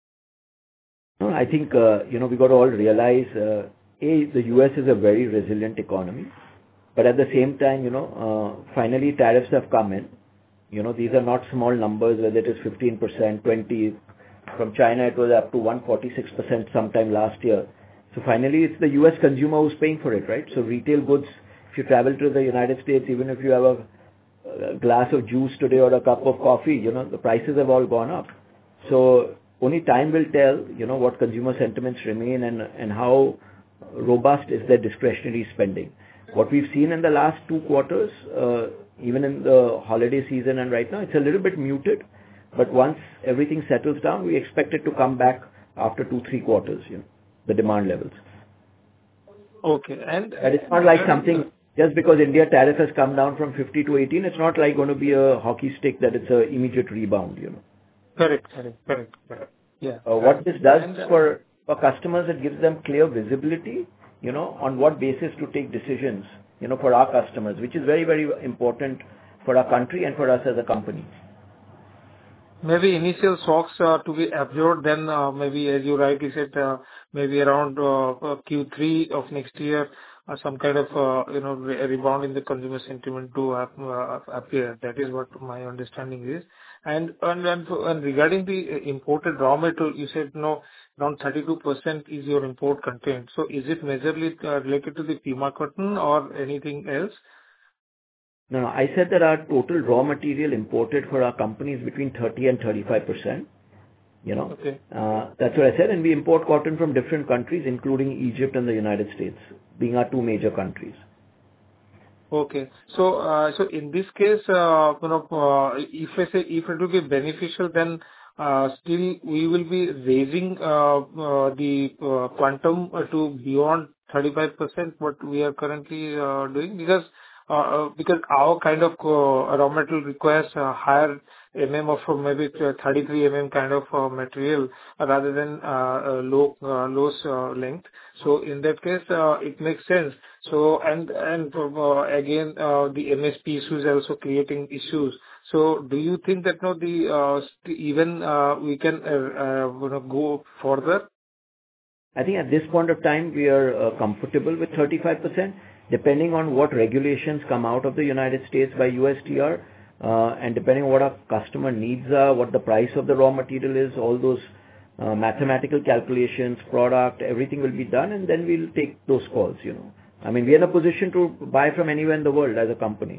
No, I think we got to all realize, the US is a very resilient economy, but at the same time, finally tariffs have come in. These are not small numbers, whether it is 15%, 20%. From China, it was up to 146% sometime last year. So finally, it's the US consumer who's paying for it, right? So retail goods, if you travel to the United States, even if you have a glass of juice today or a cup of coffee, the prices have all gone up. So only time will tell, what consumer sentiments remain and how robust is their discretionary spending. What we've seen in the last 2 quarters, even in the holiday season and right now, it's a little bit muted. But once everything settles down, we expect it to come back after 2-3 quarters, the demand levels. Okay. And it's not like something, just because India tariff has come down from 50 to 18, it's not like going to be a hockey stick that it's an immediate rebound, Correct. Yeah. What this does for customers, it gives them clear visibility, on what basis to take decisions, for our customers, which is very, very important for our country and for us as a company. Maybe initial shocks to be absorbed, then maybe, as you rightly said, maybe around Q3 of next year, some kind of rebound in the consumer sentiment to appear. That is what my understanding is. And regarding the imported raw material, you said around 32% is your import content. So is it majorly related to the Pima cotton or anything else? No, I said that our total raw material imported for our company is between 30 and 35%. Okay. That's what I said. And we import cotton from different countries, including Egypt and the United States, being our 2 major countries. Okay. So in this case, if I say if it will be beneficial, then still we will be raising the quantum to beyond 35% what we are currently doing, because our kind of raw material requires higher of maybe 33 kind of material rather than low length. So in that case, it makes sense. So and again, the MSP issues are also creating issues. So do you think that even we can go further? I think at this point of time, we are comfortable with 35%, depending on what regulations come out of the United States by USTR, and depending on what our customer needs are, what the price of the raw material is, all those mathematical calculations, product, everything will be done, and then we'll take those calls, I mean, we are in a position to buy from anywhere in the world as a company.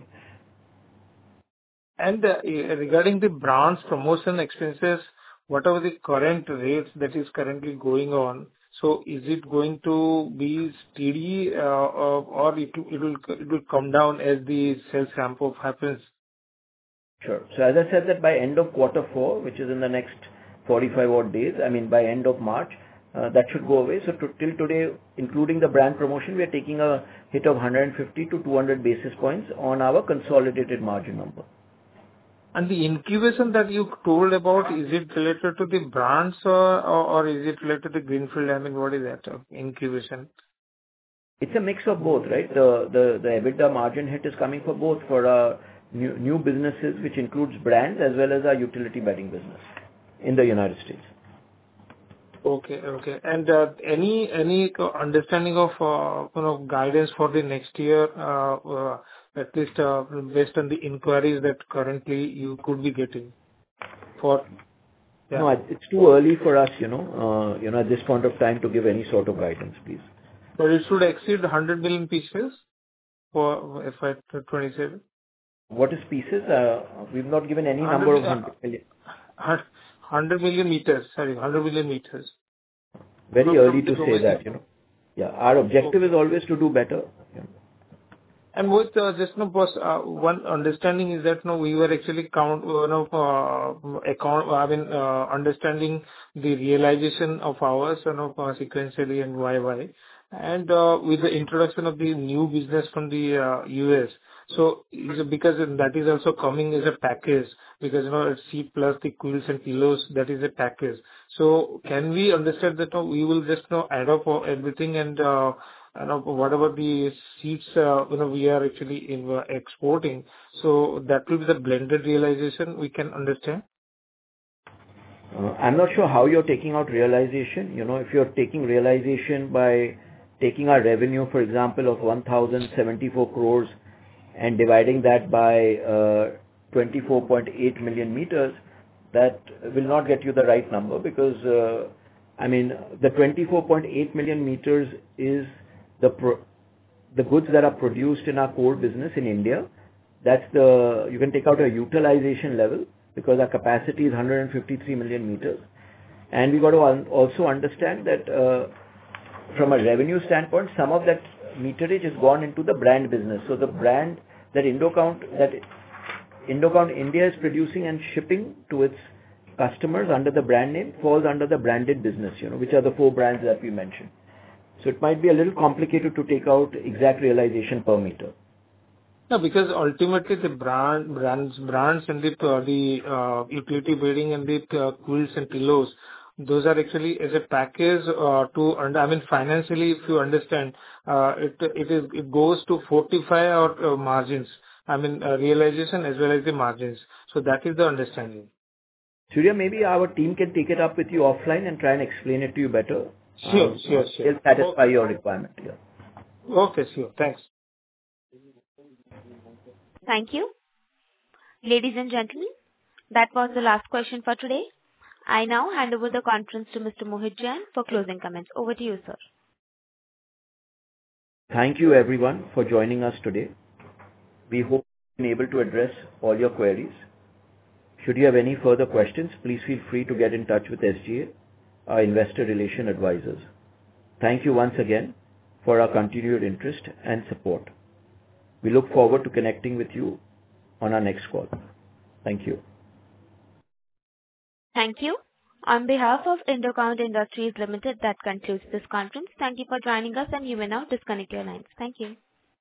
And regarding the brand's promotion expenses, what are the current rates that is currently going on? So is it going to be steady, or it will come down as the sales ramp up happens? Sure. So as I said that by end of quarter 4, which is in the next 45 odd days, I mean by end of March, that should go away. So till today, including the brand promotion, we are taking a hit of 150 to 200 basis points on our consolidated margin number. And the incubation that you told about, is it related to the brands or is it related to greenfield? I mean, what is that incubation? It's a mix of both, right? The EBITDA margin hit is coming for both, for new businesses, which includes brands as well as our utility bedding business in the United States. Okay. And any understanding of guidance for the next year, at least based on the inquiries that currently you could be getting for? Yeah. No, it's too early for us, at this point of time to give any sort of guidance, please. But it should exceed 100 million pieces for FY 27. What is pieces? We've not given any number of 100 million. 100 million meters. Sorry, 100 million meters. Very early to say that, Yeah, our objective is always to do better. And with just one understanding is that we were actually understanding the realization of ours sequentially and YY, and with the introduction of the new business from the US. So because that is also coming as a package, because it's seat plus the quilts and pillows, that is a package. So can we understand that we will just add up everything and whatever the seats we are actually exporting, so that will be the blended realization we can understand? I'm not sure how you're taking out realization. If you're taking realization by taking our revenue, for example, of 1,074 crores and dividing that by 24.8 million meters, that will not get you the right number, because, the 24.8 million meters is the goods that are produced in our core business in India. You can take out a utilization level, because our capacity is 153 million meters. And we got to also understand that from a revenue standpoint, some of that meterage is gone into the brand business. So the brand that Indocount India is producing and shipping to its customers under the brand name falls under the branded business, which are the 4 brands that we mentioned. So it might be a little complicated to take out exact realization per meter. No, because ultimately the brands and the utility bedding and the quilts and pillows, those are actually as a package financially, if you understand, it goes to fortify our margins. Realization as well as the margins. So that is the understanding. Surya, maybe our team can take it up with you offline and try and explain it to you better. Sure. It'll satisfy your requirement. Yeah. Okay, sure. Thanks. Thank you. Ladies and gentlemen, that was the last question for today. I now hand over the conference to Mr. Mohit Jain for closing comments. Over to you, sir. Thank you, everyone, for joining us today. We hope we've been able to address all your queries. Should you have any further questions, please feel free to get in touch with SGA, our investor relation advisors. Thank you once again for our continued interest and support. We look forward to connecting with you on our next call. Thank you. Thank you. On behalf of Indocount Industries Limited, that concludes this conference. Thank you for joining us, and you may now disconnect your lines. Thank you.